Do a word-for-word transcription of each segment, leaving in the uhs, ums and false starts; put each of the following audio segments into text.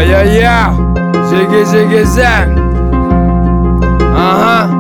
Я-я-я, зиги-зиги-зяг. Ага,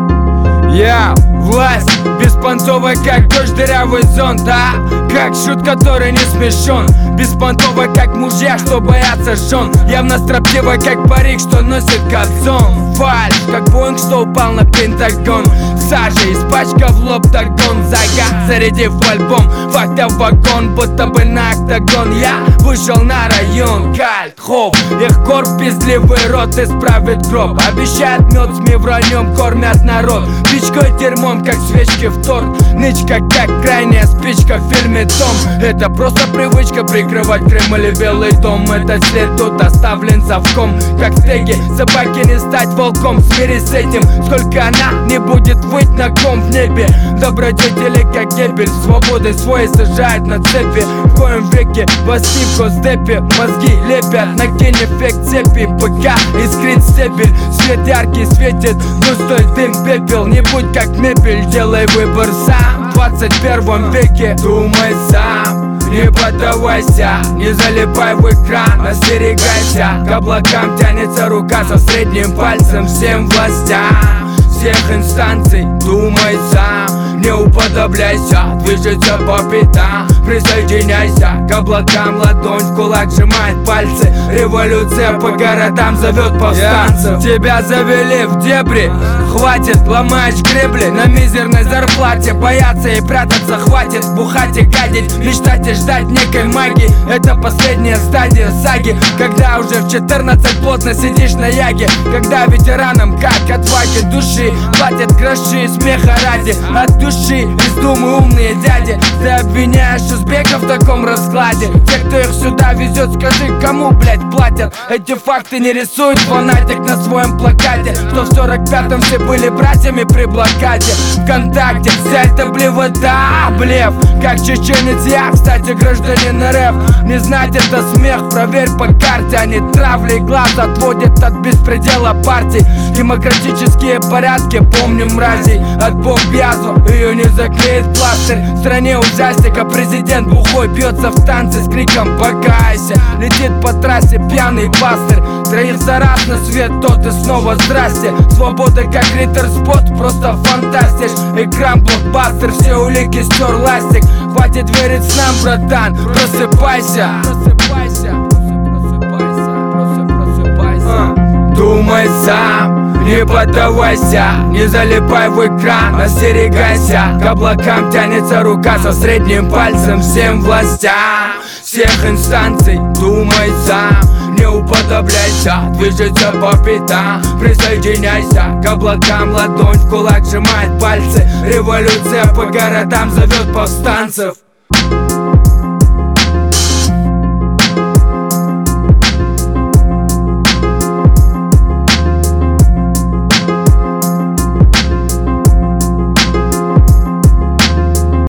я власть беспонтовая, как дождь, дырявый зонт, а как шут, который не смешон. Беспонтовая, как мужья, что боятся жен. Явно строптивая, как парик, что носит капсон. Фальш, как Боинг, что упал на Пентагон. Сажа, испачкав лоб, тагон. Загад, зарядив альбом, фактов вагон, будто бы на октагон. Я вышел на район, кальт, хоп. Их корп, пиздливый рот, исправит гроб. Обещает мед, СМИ враньем кормят народ. Пичкой дерьмом, как свечки в торт. Нычка, как крайняя спичка в фильме Том. Это просто привычка прикрывать Кремль и Белый дом. Этот след тут оставлен совком, как стеги. Собаке не стать волком, смирись с этим. Сколько она не будет выть на ком в небе. Добродетели, как гебель, свободы своей сажают на цепи. В коем веке власти в госдепе мозги лепят, накинь эффект цепи. ПК искрит стебель, свет яркий светит, густой дым, пепел. Не будь как мебель, делай выбор сам. В двадцать первом веке думай сам. Не поддавайся, не залипай в экран, остерегайся. К облакам тянется рука со средним пальцем всем властям всех инстанций. Думай сам, не уподобляйся, движется по пятам. Присоединяйся к облакам, ладонь в кулак сжимает пальцы. Революция по городам зовет повстанцев. yeah. Тебя завели в дебри, хватит, ломаешь гребли на мизерной зарплате. Бояться и прятаться хватит, бухать и гадить, мечтать и ждать некой магии. Это последняя стадия саги, когда уже в четырнадцать плотно сидишь на яге. Когда ветеранам как отваги души платят гроши смеха ради. От души из думы умные дяди. Ты обвиняешь узбеков в таком раскладе. Те, кто их сюда везет, скажи, кому, блять, платят? Эти факты не рисует фанатик на своем плакате. Что в сорок пятом все были братьями при блокаде. ВКонтакте вся эта блевота, блеф. Как чеченец я, кстати, гражданин РФ. Не знать это смех, проверь по карте. Они травли глаз отводят от беспредела партий. Демократические порядки, помним мразей. От бомб-язу, ее не заклеит пластырь. В стране ужастика президент бухой бьется в танце с криком «Покайся». Летит по трассе пьяный пастырь. Троится раз на свет, тот и снова здрасте. Свобода как Риттер-спот, просто фантастиш. Экран блокбастер, все улики стер ластик. Хватит верить снам, братан, просыпайся. Просыпайся, просыпайся, просыпайся. Думай сам, не поддавайся, не залипай в экран, остерегайся. К облакам тянется рука со средним пальцем всем властям всех инстанций. Думай сам, не уподобляйся, движется по пятам. Присоединяйся к облакам, ладонь в кулак сжимает пальцы. Революция по городам зовет повстанцев.